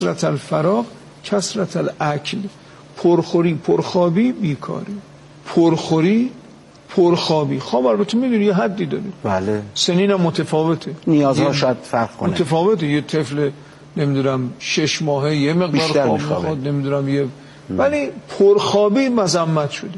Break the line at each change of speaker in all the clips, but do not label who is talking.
کثرت الفراغ کثرت الاکل، پرخوری پرخوابی بیکاری، پرخوری پرخوابی. خواب البته میدونی یه حدی داره،
بله
سنین هم متفاوته،
نیازها شاید فرق کنه،
متفاوته. یه طفل نمیدونم 6 ماهه یه مقدار خواب میخواد، نمیدونم یه، ولی پرخوابی مذمت شده،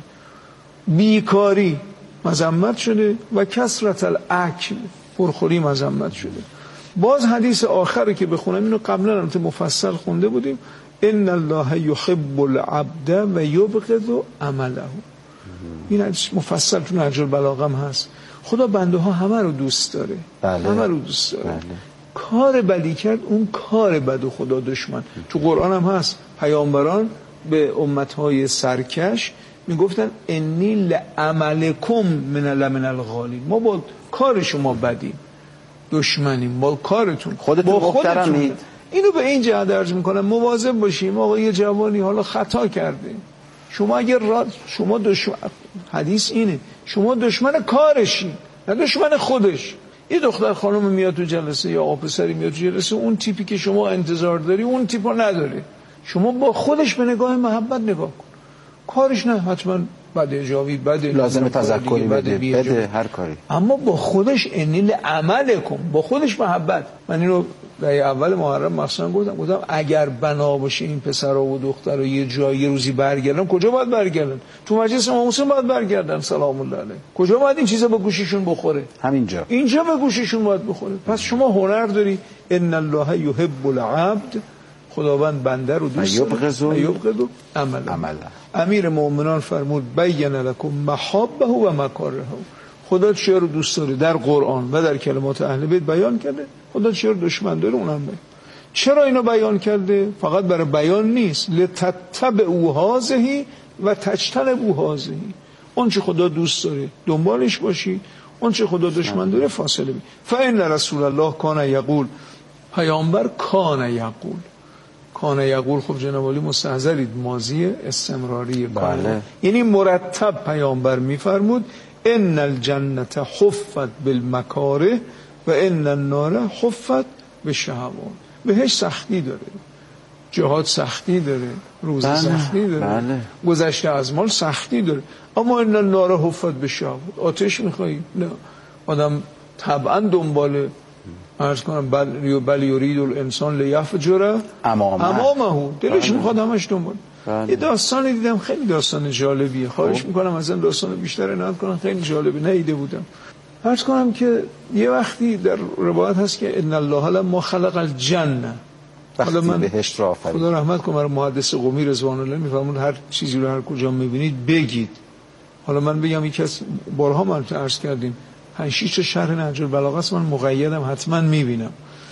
بیکاری مذمت شده و کثرت الاکل پرخوری مذمت شده. باز حدیث آخری که بخونم اینو قبلا البته مفصل خونده بودیم، ان الله یحب العبد و یبغض عمله. این حدیث مفصل تو نهج البلاغه هم هست. خدا بنده ها همه رو دوست داره،
بله.
همه رو دوست داره.
بله.
کار بدی کرد اون کار بد و خدا دشمن. تو قرآن هم هست پیامبران به امتهای سرکش میگفتن انی لعملکم من الغالین، ما با کار شما بدیم، دشمنیم با کارتون،
خودتون محترمید.
اینو به این جهت عرض میکنم مواظب باشیم. آقا یه جوانی حالا خطا کرده، شما اگر شما دشمن، حدیث اینه شما دشمن کارشی نه دشمن خودش. یه دختر خانم میاد تو جلسه یا آقا پسری میاد تو جلسه، اون تیپی که شما انتظار داری اون تیپو نداره، شما با خودش به نگاه محبت نگاه کن. کارش نه حتما بده، جاوی بده،
لازم تذکری بده هر کاری،
اما با خودش انیل عمل کن، با خودش محبت. من اینو در اول محرم مثلا گفتم اگر بنا باشه این پسرها و دخترها یه جایی یه روزی برگردن، کجا باید برگردن؟ تو مجلس امام حسین باید برگردن سلام الله علیه. کجا باید این چیزا به گوششون بخوره؟
همینجا، اینجا
به گوششون باید بخوره. پس شما هنر داری. ان الله یحب العبد، خداوند بنده رو دوست داره، یبغض عمل. امیر مومنان فرمود بین لکم محابه و مکاره. خدا چه رو دوست داره در قرآن و در کلمات اهل بیت بیان کرده، خدا چه رو دشمن داره اونم بیان. چرا اینو بیان کرده؟ فقط برای بیان نیست، لتتبعوا هذه و تجتنبوا هذه. اون چه خدا دوست داره دنبالش باشی، اون چه خدا دشمن داره فاصله بگیر. فإن رسول الله کان یقول، پیامبر کان یقول خب جناب عالی مستحضرید ماضی استمراری،
بله.
یعنی مرتب پیامبر میفرمود ان الجنه حفت بالمکاره و ان النار حفت بالشهوات. بهش سختی داره، جهاد سختی داره، روزه سختی داره،
بله.
گذشته از مال سختی داره، اما ان النار حفت بالشهوات. آتش میخوایی؟ نه. آدم طبعا دنبال عرض کنم بل یرید الانسان لیفجر امامه، دلش میخواد همش دنبال. یه داستانی دیدم خیلی داستان جالبیه، خواهش میکنم از این داستان بیشتر عنایت کنم، خیلی جالبه، ندیده بودم. عرض کنم که یه وقتی در روایت هست که ان الله لما خلق الجنه،
حالا من بهشت را آفرید،
خدا رحمت کنه برای محدث قمی رضوان الله میفرمود هر چیزی رو هر کجا میبینید بگید. حالا من بگم یکی از بارها ما عرض کردیم 5-6 شرح نهج البلاغه است، من مقیدم حتما میبینم.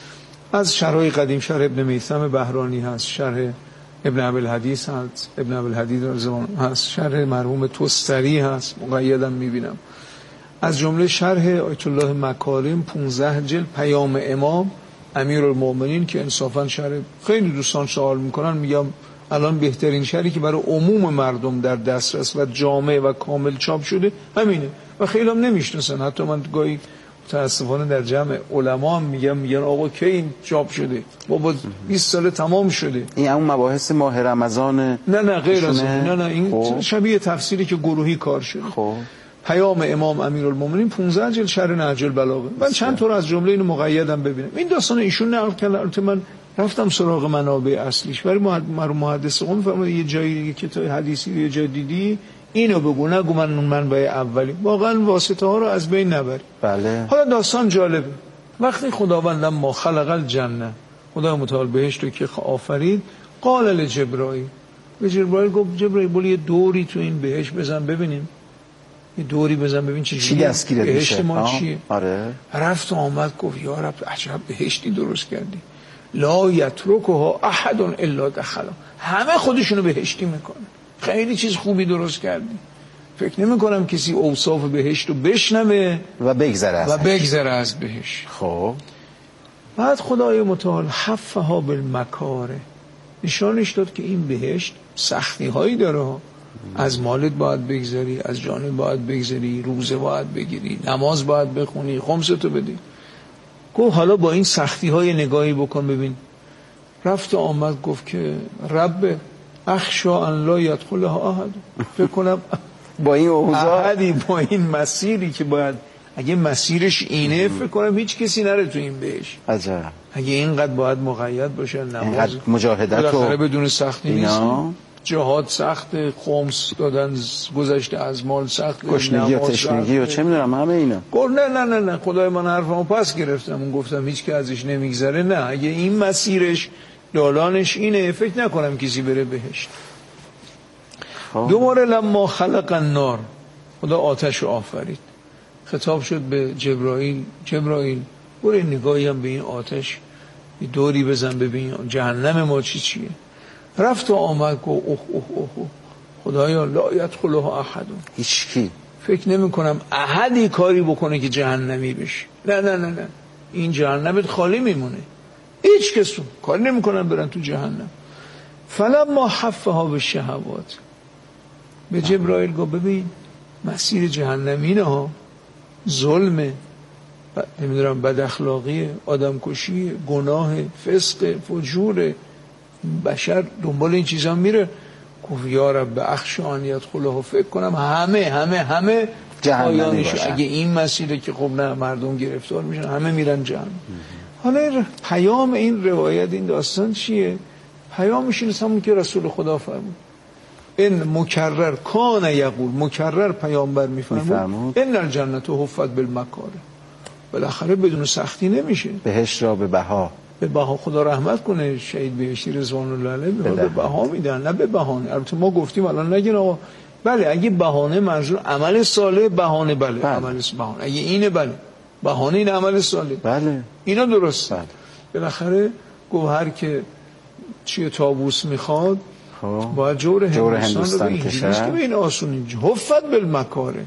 از شرح قدیم شرح ابن میثم بهرانی هست، شرح ابن ابوالحدیث هست، ابن ابوالحدیث رضوان هست، شرح مرحوم توستری هست، مقیدم میبینم. از جمله شرح آیت الله مکارم 15 جلد پیام امام امیرالمومنین که انصافا شرح خیلی دوستان سوال میکنن، میگم الان بهترین شرحی که برای عموم مردم در دسترس و جامع و کامل چاپ شده همینه و خیلی هم نمیشناسن. حتی من گاهی متاسفانه در جمع علما هم میگن آقا کی این چاپ شده؟ بابا 20 سال تمام شده.
این اون مباحث ماه رمضان؟
نه غیر از نه این شبیه تفسیری که گروهی کار شده.
خب
پیام امام امیرالمومنین 15 جلد شرح نهج البلاغه. من چند تا از جمله اینو مقیدم ببینم. این داستان ایشون نقل کرد، البته من رفتم سراغ منابع اصلیش. برای محدث قوم فرمود یه جایی که تو حدیثی یه جای دیدی اینو بگو، نگو من اون منبع اولی. واقعا واسطه ها رو از بین نبری.
بله.
حالا داستان جالبه. وقتی خداوند ما خلق الجنه، خدا متعال بهشت رو که آفرید، قال لجبرائیل، به جبرائیل گفت جبرائیل بولی یه دوری تو این بهشت بزن ببینیم، یه دوری بزن ببین چی
دستگیرت میشه،
بهشت ما چیه.
آره.
رفت و آمد گفت یا رب عجب بهشتی درست کردی، لا یترکها احد الا دخلا، همه خودشونو بهشتی میکنه. خیلی چیز خوبی درست کردی. فکر نمی کنم کسی اوصاف بهشت رو بشنوه
و بگذره از
بهشت.
خب
بعد خدای متعال حفها بالمکاره، نشانش داد که این بهشت سختی هایی داره. از مالت باید بگذری، از جانت باید بگذری، روزه باید بگیری، نماز باید بخونی، خمستو بدی. گفت حالا با این سختی های نگاهی بکن ببین رفت آمد گفت که رب اخشا ان لا یدخلها احد. فکر کنم
با این اوضاع
احدی با این مسیری که باید اگه مسیرش اینه فکر کنم هیچ کسی نره تو این بهش.
عجب.
اگه اینقدر باید مقید باشه نماز
مجاهدت و
بدون سختی نیست. جهاد سخت، خمس دادن گذشته از مال سخت،
گشنگی و تشنگی و چه میدونم همه اینا.
نه خدای من حرفمو پس گرفتم. اون گفتم هیچ که ازش نمیگذره. نه اگه این مسیرش دالانش اینه فکر نکنم کسی بره بهشت. دوباره لما خلق النار، خدا آتش رو آفرید، خطاب شد به جبرائیل برو نگاهی هم به این آتش دوری بزن ببین جهنم ما چیه. رفت و آمد گفت اوه خدایا لا یدخلها احد.
هیچکی
فکر نمی کنم احدی کاری بکنه که جهنمی بشه. نه این جهنمت خالی میمونه، هیچ کس کاری نمی کنن برن تو جهنم. فلما حفها بالشهوات، به جبرائیل گفت ببین مسیر جهنمینه ها، ظلمه، نمیدونم بد اخلاقی، آدم کشی، گناه، فسق، فجور، بشر دنبال این چیزا میره. گفت یا رب اخشان یدخلها، فکر کنم همه
جهنمی باشن.
اگه این مسیره که خب نه مردم گرفتار میشن همه میرن جهنم. حالا پیام این روایت این داستان چیه؟ پیامش اینه همون که رسول خدا فرمود این مکرر کان یقول، مکرر پیامبر میفرمود ان الجنت حفت بالمکاره. بالاخره بدون سختی نمیشه.
بهشت را به بها
خدا رحمت کنه شهید بهشتی رضوان الله علیه به بها میدن، نه به بهانه. البته ما گفتیم الان نگین آقا بله اگه بهانه منظور عمل صالح، بهانه بله عمل بهانه اگه اینه بله بهانه این عمل صالح
بله اینا
درست. بالاخره گوهر که چیه طاووس میخواد باید جور هندوستان رو بگیریش که به این آسونی حفت بالمکاره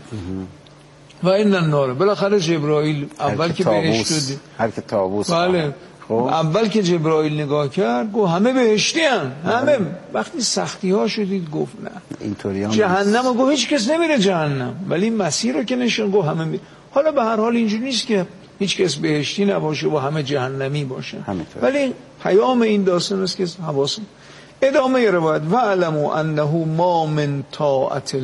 و این النار. بالاخره جبرائیل اول که بهشت دید،
هر که طاووس
بله اول که جبرائیل نگاه کرد گفت همه بهشتی هن. همه وقتی سختی ها شدید گفت نه
اینطوری
جهنم رو گفت هیچ کس نمیره جهنم، ولی مسیر رو که نشون گفت همه میره. حالا به هر حال اینجوری نیست که هیچ کس بهشتی نباشه و همه جهنمی باشه، ولی پیام این داستان است که حواس. ادامه روایت و علموا انه ما من طاعت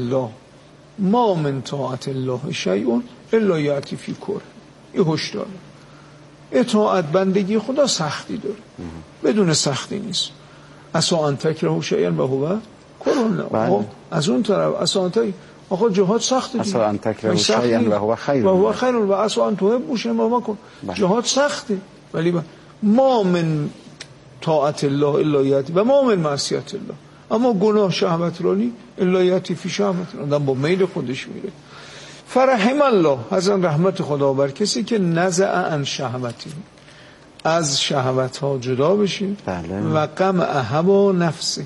الله شیء الا یأتی فی کره. این هشدار اطاعت بندگی خدا سختی داره، بدون سختی نیست. عسا ان تکرهوا شیئا و هو کره. از اون طرف عسا ان آقا جهاد سخته،
عسا ان تکرهوا شیئا و هو خیر
و عسا ان تحبوا شیئا و هو کن. جهاد سخته ولی ما من طاعت الله الا یأتی و ما من معصیت الله. اما گناه شهوت رانی الا یأتی فی شهوت، آدم با میل خودش میره. فرحم الله، از آن رحمت خدا بر کسی که نزع عن شهوتی، از شهوت ها جدا بشه. و قمع هوا نفسه،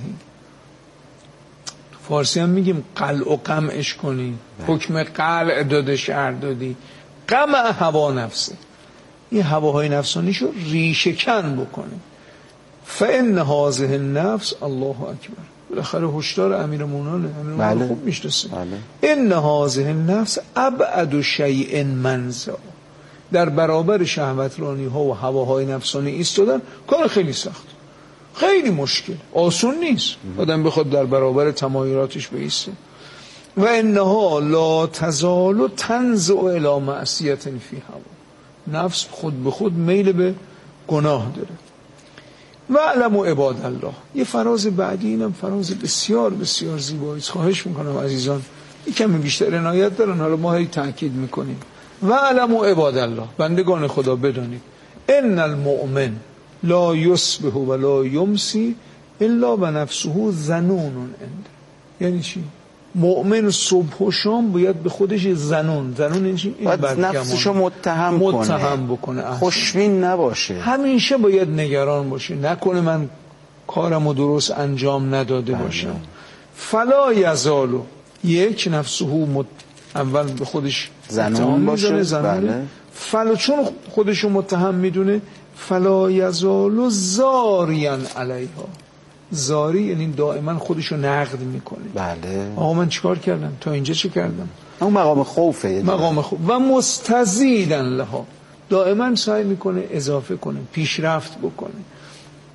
فارسی هم میگیم قلع و قمعش کنی. حکم قلع داده شهر دادی. قمع هوا نفسه، این هواهای نفسانیشو ریشه کن بکنی. فان هذه النفس الله اکبر. بالاخره هشدار امیرالمومنین خوب میشناسه. ان هذه النفس ابعد شیء منزع، در برابر شهوت رانی ها و هواهای نفسانی ایستادن کار خیلی سخت، خیلی مشکل، آسون نیست آدم بخواد در برابر تمایلاتش بایسته. و انها لا تزال تنزع الی معصیه فی هوا، نفس خود به خود میل به گناه داره. و علموا عباد الله، یه فراز بعدی، اینم فراز بسیار بسیار زیبایی، خواهش میکنم عزیزان یکم بیشتر عنایت دارن، حالا ما هی تاکید میکنیم. و علموا عباد الله، بندگان خدا بدانید ان المؤمن لا یصبح و لا یمسی الا و نفسه ظنون عنده. یعنی چی؟ مؤمن صبح و شام باید به خودش ظنون این چی؟
باید نفسشو متهم بکنه، خوشبین نباشه،
همیشه باید نگران باشه نکنه من کارمو درست انجام نداده باشم. فلا یزالو، یک نفسه اول به خودش
ظنون باشه.
فلا چون خودشو متهم میدونه فلا یزالو زاریا علیها. زاری یعنی دائما خودشو نقد میکنه.
بله
آقا من چیکار کردم، تا اینجا چه کردم،
اون مقام خوفه،
مقام خوف. و مستزیدن لها، دائما سعی میکنه اضافه کنه، پیشرفت بکنه.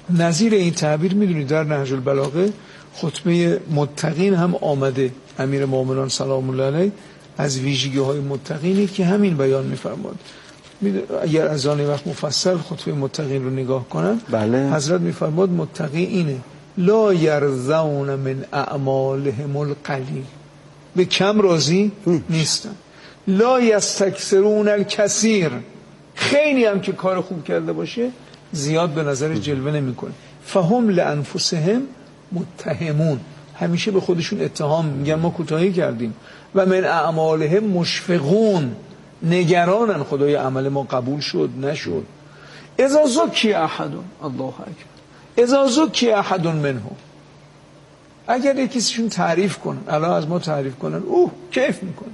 نظیر این تعبیر میدونید در نهج البلاغه خطبه متقین هم آمده. امیر مومنان سلام الله علیه از ویژگی های متقینی که همین بیان میفرماد. اگر از آن وقت مفصل خطبه متقین رو نگاه کنن،
بله.
حضرت میفرماد متقی اینه لا یرضون من اعمالهم القلیل، به کم راضی نیستن. لا یستکثرون الکثیر، خیلی هم که کار خوب کرده باشه زیاد به نظر جلوه نمیکنه. فهم لانفسهم متهمون، همیشه به خودشون اتهام میگن ما کوتاهی کردیم. و من اعمالهم مشفقون، نگرانن خدای عمل ما قبول شد نشد. اذا زکی احد، الله اکبر، اذا زکی احد منهم، اگر یکیشون تعریف کنن، الان از ما تعریف کنن، کیف میکنه.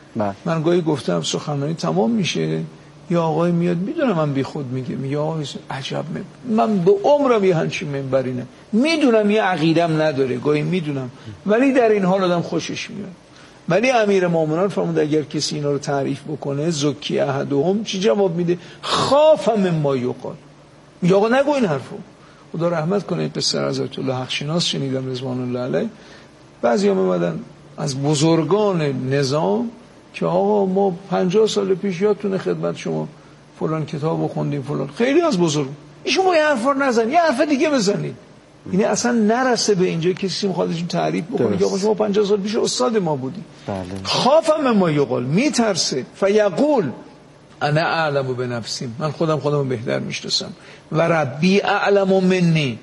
من گاهی گفتم سخنرانی تمام میشه یا آقای میاد، میدونم من بی خود میگه آقای عجب، من به عمرم یه همچین منبری نه، میدونم یه عقیدم نداره، گاهی میدونم، ولی در این حال آدم خوشش میاد. ولی امیر مومنان فرمود اگر کسی اینا رو تعریف بکنه، زکی احدهم، چی جواب میده؟ خاف مما یقال، میگه آقا نگو این حرفو. خدا رحمت کنه قصه از آیت الله حق شناس شنیدم رضوان الله علیه. بعضی هم اومدن از بزرگان نظام که آقا ما 50 سال پیش یادتونه خدمت شما فلان کتابو خوندیم فلان، خیلی از بزرگ، شما یه حرفا نزن، یه حرف دیگه بزنید. یعنی اصلا نرسه به اینجا کسی خودشون تعریف بکنه که آقا شما 50 سال پیش استاد ما بودی.
بله.
خافم ما یقال، میترسه. فیقول انا اعلم بنفسی، من خودمو بهتر میشناسم. و ربی اعلم منی،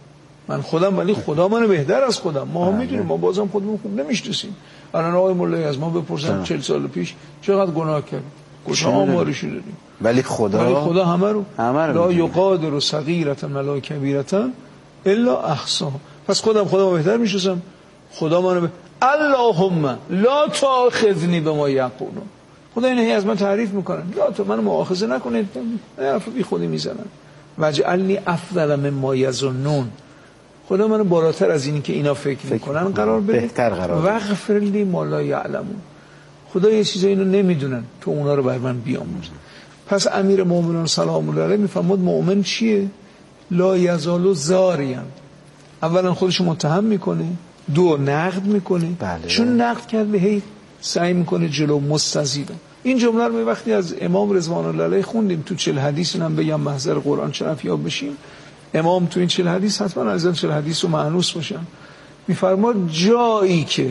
من خودم، ولی خدا منو بهتر از خودم. ما هم میدونیم، ما بازم خودمون خوب نمیشناسیم. الان آقای مولایی از ما بپرسن 40 سال پیش چقدر گناه کرد، کجا آمارشو داریم؟
ولی خدا
همه رو لا یقادر صغیرة ولا کبیرة الا احصاها. پس خودمو بهتر میشناسم، خدا منو اللهم لا تأخذنی بما یقولون. خدا اینو از من تعریف میکنن، لا تو منو مؤاخذه نکنید، حرف بی خودی میزنن. وجعلنی افضل مما یظنون، خدا منو بالاتر از اینی که اینا فکر میکنن قرار بده،
بهتر قرار بده.
واغفر لی ما لا یعلمون، خدا یه چیزا اینو نمیدونن، تو اونا رو بر من بیاموز. پس امیر مومنان سلام الله علیه میفرماد مؤمن چیه؟ لا یزال زاریا، اولا خودشو متهم میکنه، دو نقد میکنه.
بله.
چون نقد کرده هی سعی میکنه جلو مستزیده. این جمله رو وقتی از امام رضوان الله علیه خوندیم تو 40 حدیث، اینم بگم محضر قرآن شرف یاد بشیم. امام تو این 40 حدیث، حتما از این 40 حدیث رو معنوس باشن، میفرماد جایی که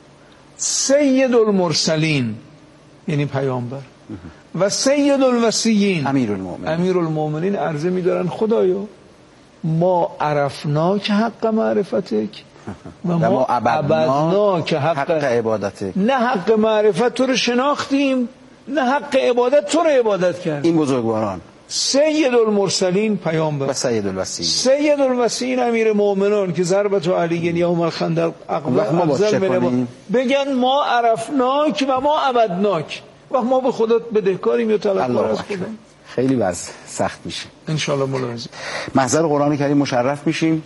سید المرسلین یعنی پیامبر و سید الوصیین امیر المؤمنین عرضه میدارن خدایا ما عرفناک حق معرفتک و ما عبدناک حق
عبادتک.
نه حق معرفت تو رو شناختیم، نه حق عبادت تو رو عبادت کردیم.
این بزرگواران
سید المرسلین پیامبر
و سید الوصیین،
سید الوصیین امیر مومنان که ضربت و علی یوم الخندق افضل من، بگن ما عرفناک و ما عبدناک، و ما به خدا بدهکاریم یا طلبکار از خدا.
خیلی وضع سخت میشه
ان شاء الله. ملاحظه
محضر قرآن کریم مشرف میشیم.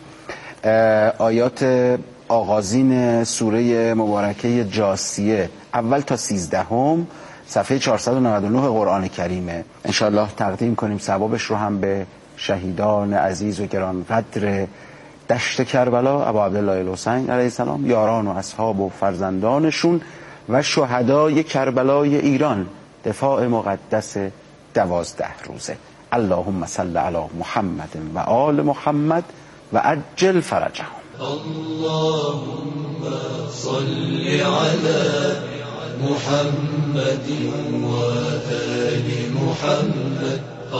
آیات آغازین سوره مبارکه جاثیه اول تا 13 صفحه 499 قرآن کریمه. انشاءالله تقدیم کنیم ثوابش رو هم به شهیدان عزیز و گرانقدر دشت کربلا، ابا عبدالله الحسین علیه السلام، یاران و اصحاب و فرزندانشون و شهدای کربلای ایران، دفاع مقدس 12 روزه. اللهم صل علی محمد و آل محمد و عجل فرجهم.
اللهم صل علی محمد وآل محمد.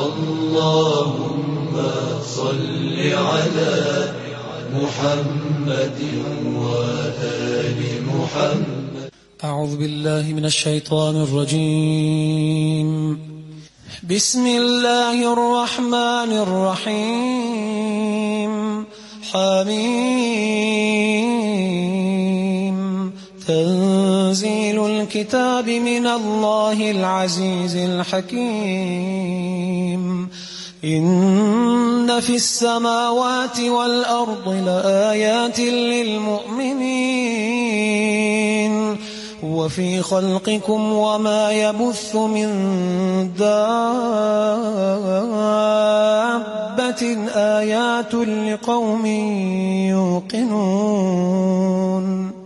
اللهم صل على محمد وآل محمد.
أعوذ بالله من الشيطان الرجيم. بسم الله الرحمن الرحيم. حميم. تنزيل الكتاب من الله العزيز الحكيم. إن في السماوات والأرض لآيات للمؤمنين وفي خلقكم وما يبث من دابة آيات لقوم يوقنون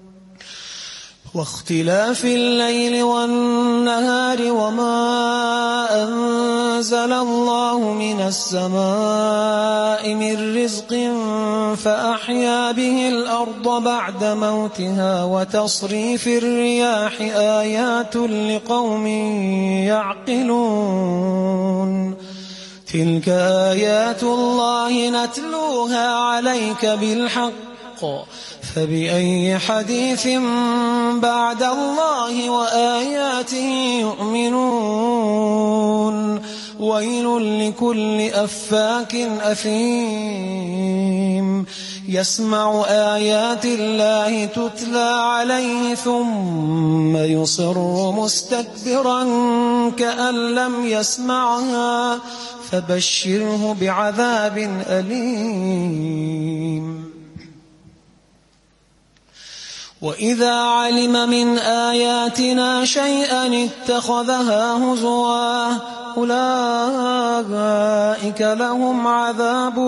واختلاف الليل والنهار وما أنزل الله من السماء من رزق فأحيا به الأرض بعد موتها وتصريف الرياح آيات لقوم يعقلون تلك آيات الله نتلوها عليك بالحق فبأي حديث بعد الله وآياته يؤمنون ويل لكل أفاك أثيم يسمع آيات الله تتلى عليه ثم يصر مستكبرا كأن لم يسمعها فبشره بعذاب أليم وإذا علم من آياتنا شيئا اتخذها هزوا أولئك لهم عذاب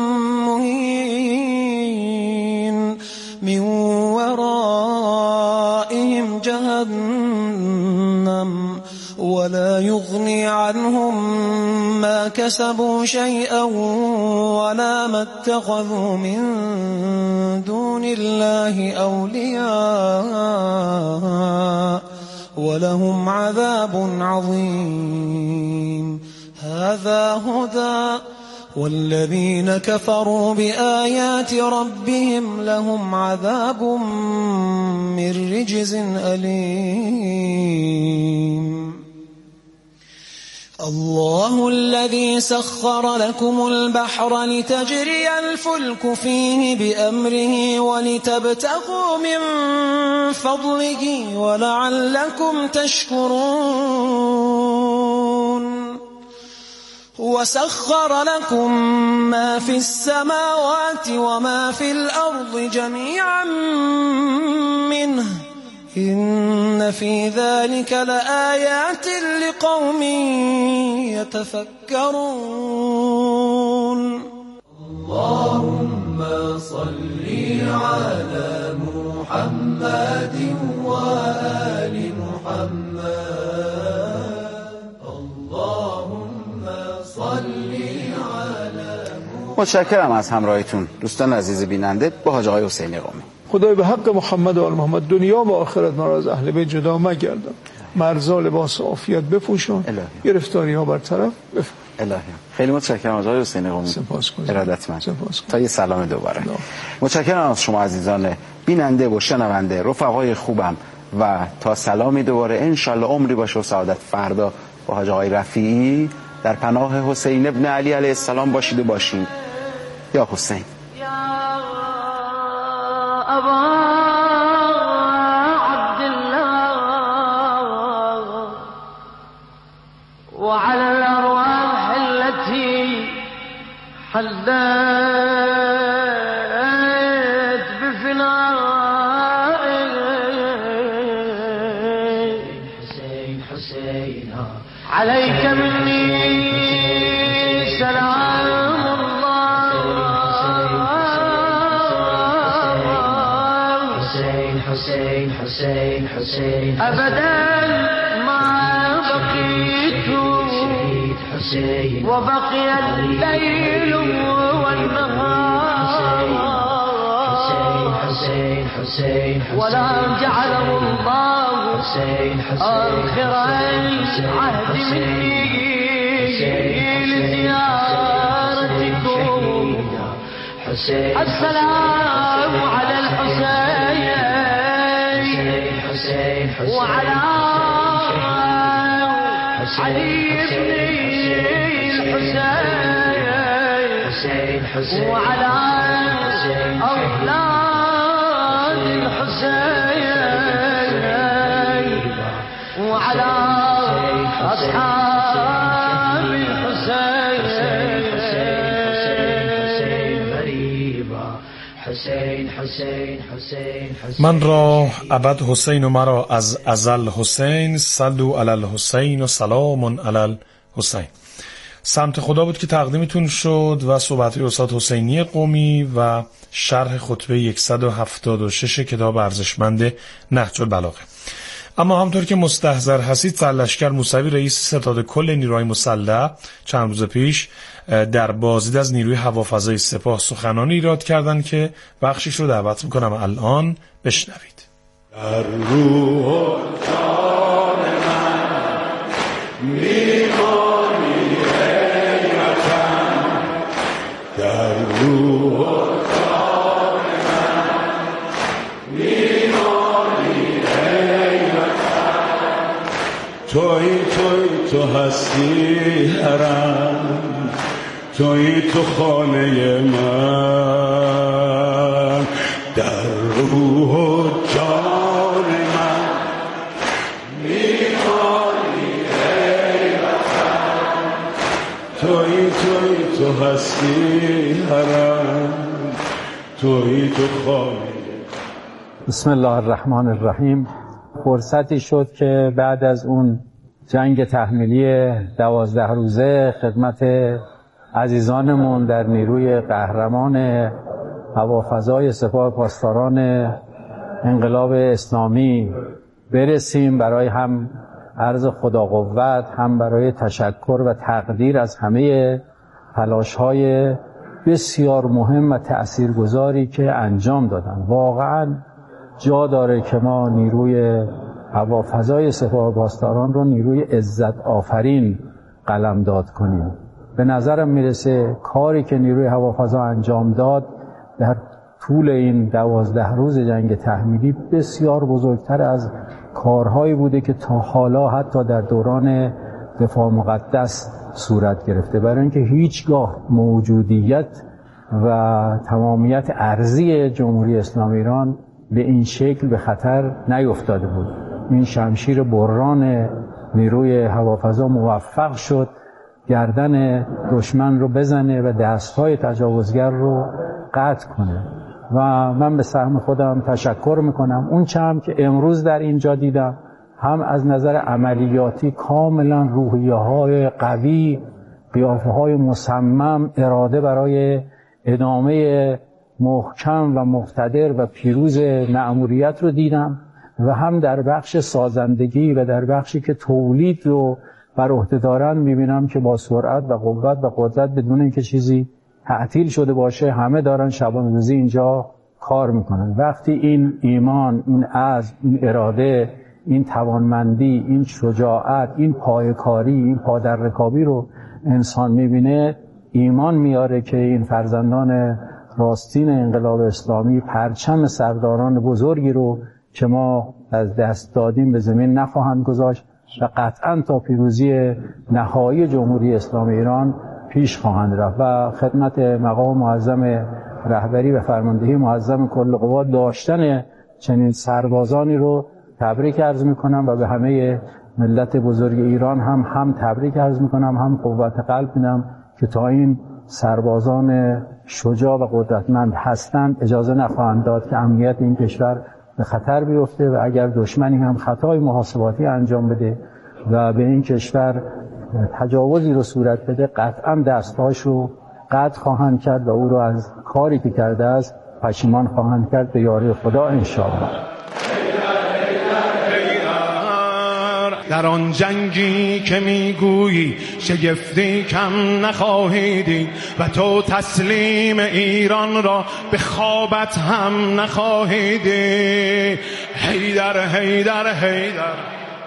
مهين من ورائهم جهنم ولا يغني عنهم ما كسبوا شيئا ولا ما اتخذوا من دون الله أولياء ولهم عذاب عظيم هذا هدى والذين كفروا بآيات ربهم لهم عذاب من رجز أليم الله الذي سخر لكم البحر لتجري الفلك فيه بأمره ولتبتغوا من فضله ولعلكم تشكرون وسخر لكم ما في السماوات وما في الأرض جميعا منه إن في ذلك لآيات لقوم يتفكرون
اللهم صل على محمد وآل محمد اللهم صل على
متشکرم از همراهیتون دوستان عزیز بیننده با حاج آقای حسینی قمی.
خدای به حق محمد و آل محمد دنیا و آخرت ما را از اهل بیت جدا مگردان مرزا لباس عافیت بپوشون گرفتاری ها برطرف
الهی خیلی متشکرم از آقای حسینی قمی ارادتمند تا یه سلام دوباره متشکرم از شما عزیزان بیننده و شنونده رفقای خوبم و تا سلامی دوباره انشالله عمری باشه و سعادت فردا با حاج آقای رفیعی در پناه حسین ابن علی علیه السلام باشید و باشین یا حسین
أبا عبد الله وعلى الأرواح التي حلت بفناء حسين حسين عليك مني سلام حسين حسين أبدا ما بقيت حسين وبقي الليل والنهار حسين ولا جعله الله آخر العهد مني لزيارتكم السلام على الحسين وعلى علي بن الحسين وعلى أولاد الحسين وعلى أصحاب الحسين غريبا حسین حسین حسین حسین.
من را ابد حسین و مرا از ازل حسین، صلوا علی الحسین و سلام علی الحسین. سمت خدا بود که تقدیمتون شد و صحبت استاد حسینی قمی و شرح خطبه 176 کتاب ارزشمند نهج البلاغه. اما همطور که مستحضر هستید، سرلشکر موسوی رئیس ستاد کل نیروهای مسلح چند روز پیش در بازدید از نیروی هوافضای سپاه سخنانی ایراد کردند که بخشش رو دعوت میکنم الان بشنوید.
در روح و جان من میمانی ای وطن، در روح و جان من میمانی ای وطن. توی تو هستی حرم، توی تو خانه من، در روح و جان من میمانی ای وطن. توی تو هستی حرم، توی تو خانه.
بسم الله الرحمن الرحیم. فرصتی شد که بعد از اون جنگ تحمیلی 12 روزه خدمت عزیزانمون در نیروی قهرمان هوافضای سپاه پاسداران انقلاب اسلامی برسیم، برای هم عرض خدا قوت، هم برای تشکر و تقدیر از همه تلاش‌های بسیار مهم و تأثیرگذاری که انجام دادن. واقعاً جا داره که ما نیروی هوافضای سپاه پاسداران رو نیروی عزت آفرین قلمداد کنیم. به نظرم میرسه کاری که نیروی هوافضا انجام داد در طول این 12 روز جنگ تحمیلی بسیار بزرگتر از کارهایی بوده که تا حالا حتی در دوران دفاع مقدس صورت گرفته، برای اینکه هیچگاه موجودیت و تمامیت ارضی جمهوری اسلامی ایران به این شکل به خطر نیفتاده بود. این شمشیر بران نیروی هوافضا موفق شد گردن دشمن رو بزنه و دستهای تجاوزگر رو قطع کنه و من به سهم خودم تشکر میکنم. اون چم که امروز در اینجا دیدم، هم از نظر عملیاتی کاملا روحیه‌های قوی، قیافه‌های مصمم، اراده برای ادامه محکم و مقتدر و پیروز مأموریت رو دیدم، و هم در بخش سازندگی و در بخشی که تولید رو بر عهده دارن میبینم که با سرعت و قوت و قدرت بدون اینکه چیزی تعطیل شده باشه همه دارن شبانه روزی اینجا کار میکنن. وقتی این ایمان، این عزم، این اراده، این توانمندی، این شجاعت، این پایه‌کاری، این پادررکابی رو انسان میبینه، ایمان میاره که این فرزندان راستین انقلاب اسلامی پرچم سرداران بزرگی رو که ما از دست دادیم به زمین نخواهند گذاشت و قطعاً تا پیروزی نهایی جمهوری اسلامی ایران پیش خواهند رفت. و خدمت مقام معظم رهبری و فرماندهی معظم کل قوات داشتن چنین سربازانی رو تبریک عرض میکنم و به همه ملت بزرگ ایران هم تبریک عرض میکنم، هم قوت قلب میدم که تا این سربازان شجاع و قدرتمند هستند اجازه نخواهند داد که امنیت این کشور به خطر بیفته و اگر دشمنی هم خطای محاسباتی انجام بده و به این کشور تجاوزی رو صورت بده، قطعا دستهاش رو قطع خواهند کرد و او رو از کاری که کرده است پشیمان خواهند کرد به یاری خدا انشاءالله.
در آن جنگی که میگویی شگفتی کم نخواهیدی و تو تسلیم ایران را به خوابت هم نخواهیدی. حیدر حیدر حیدر.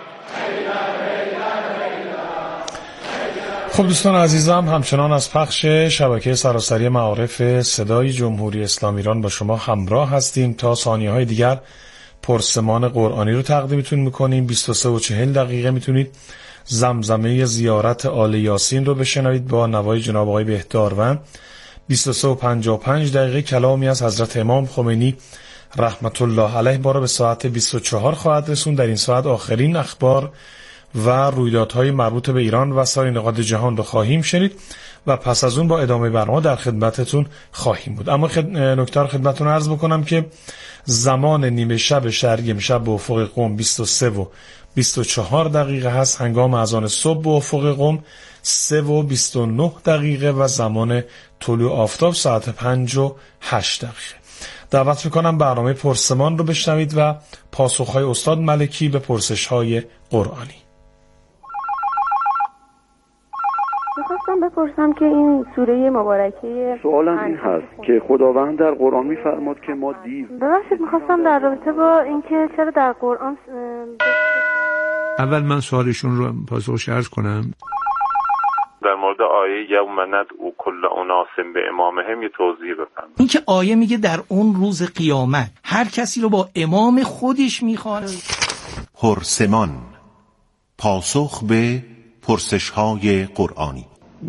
خب دوستان عزیزم، همچنان از پخش شبکه سراسری معارف صدای جمهوری اسلامی ایران با شما همراه هستیم. تا ثانیه‌های دیگر پرسمان قرآنی رو تقدیمتون میکنیم. 23 و 40 دقیقه میتونید زمزمه زیارت آل یاسین رو بشنوید با نوای جناب آقای بهداروند. 23 و 55 دقیقه کلامی از حضرت امام خمینی رحمت الله علیه ما رو به ساعت 24 خواهد رسون. در این ساعت آخرین اخبار و رویدادهای مربوط به ایران و سایر نقاط جهان رو خواهیم شنید و پس از اون با ادامه برنامه در خدمتتون خواهیم بود. اما نکته رو خدمتتون عرض بکنم که زمان نیمه شب شرقی امشب به افق قم 23 و 24 دقیقه هست، هنگام اذان صبح به افق قم 3 و 29 دقیقه و زمان طلوع آفتاب ساعت 5 و 8 دقیقه. دعوت میکنم برنامه پرسمان رو بشنوید و پاسخهای استاد ملکی به پرسشهای قرآنی.
میخواستم بپرسم که این سوره مبارکه
سوالم این هست که خداوند در قرآن میفرماد که ما دیو
ببخشید میخواستم در رابطه با اینکه چرا در قرآن
اول من سوالشون رو پاسخش عرض کنم.
در مورد آیه یوم ندعو کل اناس به امامهم یه توضیح بفرمایید.
این که آیه میگه در اون روز قیامت هر کسی رو با امام خودش میخوانه.
پرسمان، پاسخ به پرسش‌های قرآنی.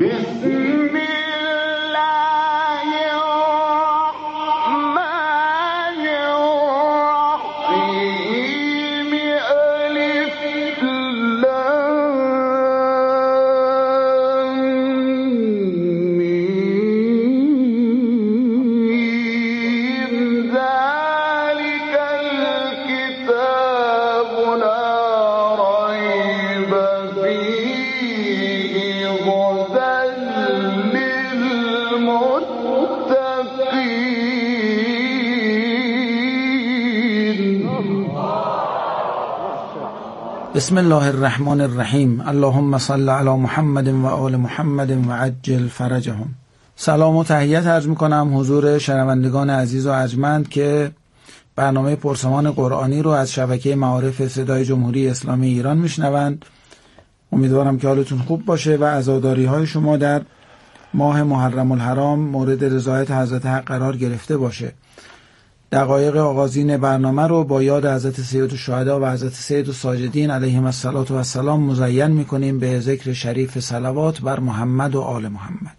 بسم الله الرحمن الرحیم. اللهم صل علی محمد و آل محمد و عجل فرجهم. سلام و تحیت عرض میکنم حضور شنوندگان عزیز و ارجمند که برنامه پرسمان قرآنی رو از شبکه معارف صدای جمهوری اسلامی ایران میشنوند. امیدوارم که حالتون خوب باشه و عزاداری های شما در ماه محرم الحرام مورد رضایت حضرت حق قرار گرفته باشه. دقایق آغازین برنامه رو با یاد حضرت سید الشهدا و حضرت سید الساجدین علیهم السلام مزین میکنیم به ذکر شریف صلوات بر محمد و آل محمد.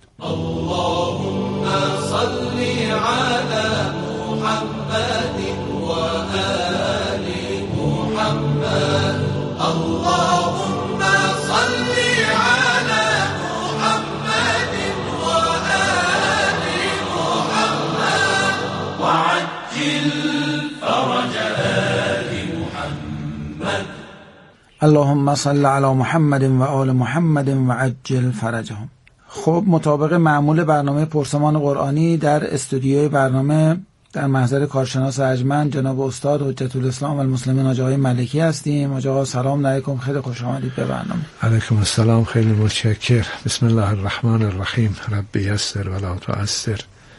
اللهم صل علی محمد و آل محمد. اللهم صل علی محمد و آل محمد و عجل فرج آل محمد.
اللهم صل علی محمد و آل محمد و عجل فرجهم. خب مطابق معمول برنامه پرسمان قرآنی در استودیوی برنامه در محضر کارشناس ارجمند جناب استاد حجت الاسلام و المسلمین حاج آقای ملکی هستیم. حاج آقا سلام علیکم، خیلی خوش آمدید به برنامه.
علیکم السلام، خیلی متشکر. بسم الله الرحمن الرحیم. رب یسر ولا تعسر،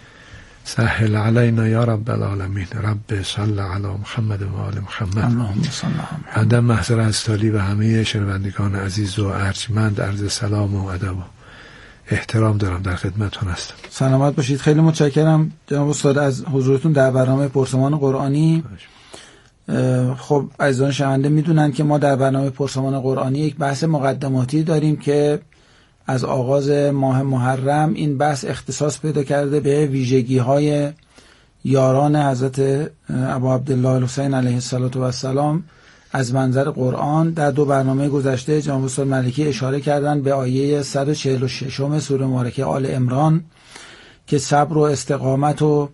سهل علینا یا رب العالمین. رب صل علی محمد و آل محمد.
اللهم صل علی محمد.
بعد محضر استالی و همه شنوندگان عزیز و ارجمند عرض سلام و ادب و احترام دارم، در خدمتتون هستم.
سلامت باشید. خیلی متشکرم جناب استاد از حضورتون در برنامه پرسمان قرآنی. خب عزیزان شنونده میدونن که ما در برنامه پرسمان قرآنی یک بحث مقدماتی داریم که از آغاز ماه محرم این بحث اختصاص پیدا کرده به ویژگی‌های یاران حضرت ابا عبدالله الحسین علیه السلام از منظر قرآن. در دو برنامه گذشته جناب استاد ملکی اشاره کردن به آیه 146 سوره مبارکه آل عمران که صبر و استقامت و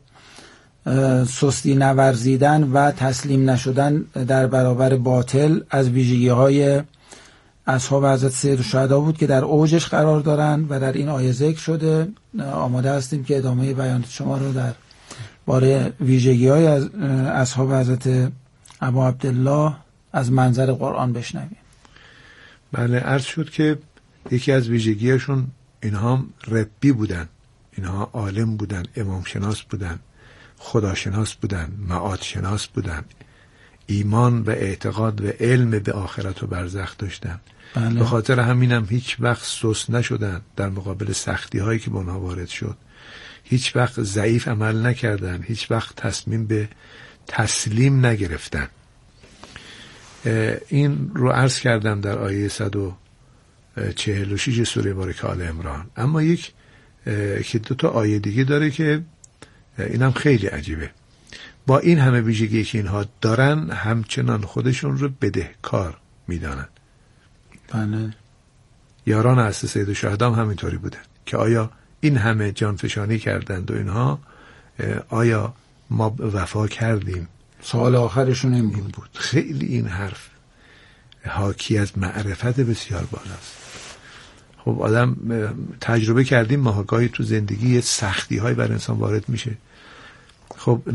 سستی نورزیدن و تسلیم نشدن در برابر باطل از ویژگی‌های اصحاب حضرت سید الشهدا بود که در اوجش قرار دارن و در این آیه ذکر شده. آماده هستیم که ادامه بیان شما رو در باره ویژگی‌های از اصحاب حضرت ابا عبدالله از منظر قرآن بشنویم.
بله، عرض شد که یکی از ویژگی‌هاشون اینها ربی بودن، اینها عالم بودن، امام شناس بودن، خداشناس بودن، معاد شناس بودن، ایمان و اعتقاد و علم به آخرت و برزخ داشتن.
بله.
به خاطر همینم هیچ وقت سست نشدن در مقابل سختی هایی که به اونها وارد شد. هیچ وقت ضعیف عمل نکردن، هیچ وقت تصمیم به تسلیم نگرفتن. این رو عرض کردم در آیه 146 سوره مبارکه آل عمران. اما یک که دو تا آیه دیگه داره که اینم خیلی عجیبه. با این همه ویژگی که اینها دارن همچنان خودشون رو بدهکار میدانن.
بله.
یاران اصل سید الشهدا هم همینطوری بودن که آیا این همه جانفشانی کردند و اینها، آیا ما وفا کردیم؟
سوال آخرشون این بود.
خیلی این حرف حاکی از معرفت بسیار بالاست. خب آدم تجربه کردیم، ماهگاهی تو زندگی سختی های بر انسان وارد میشه. خب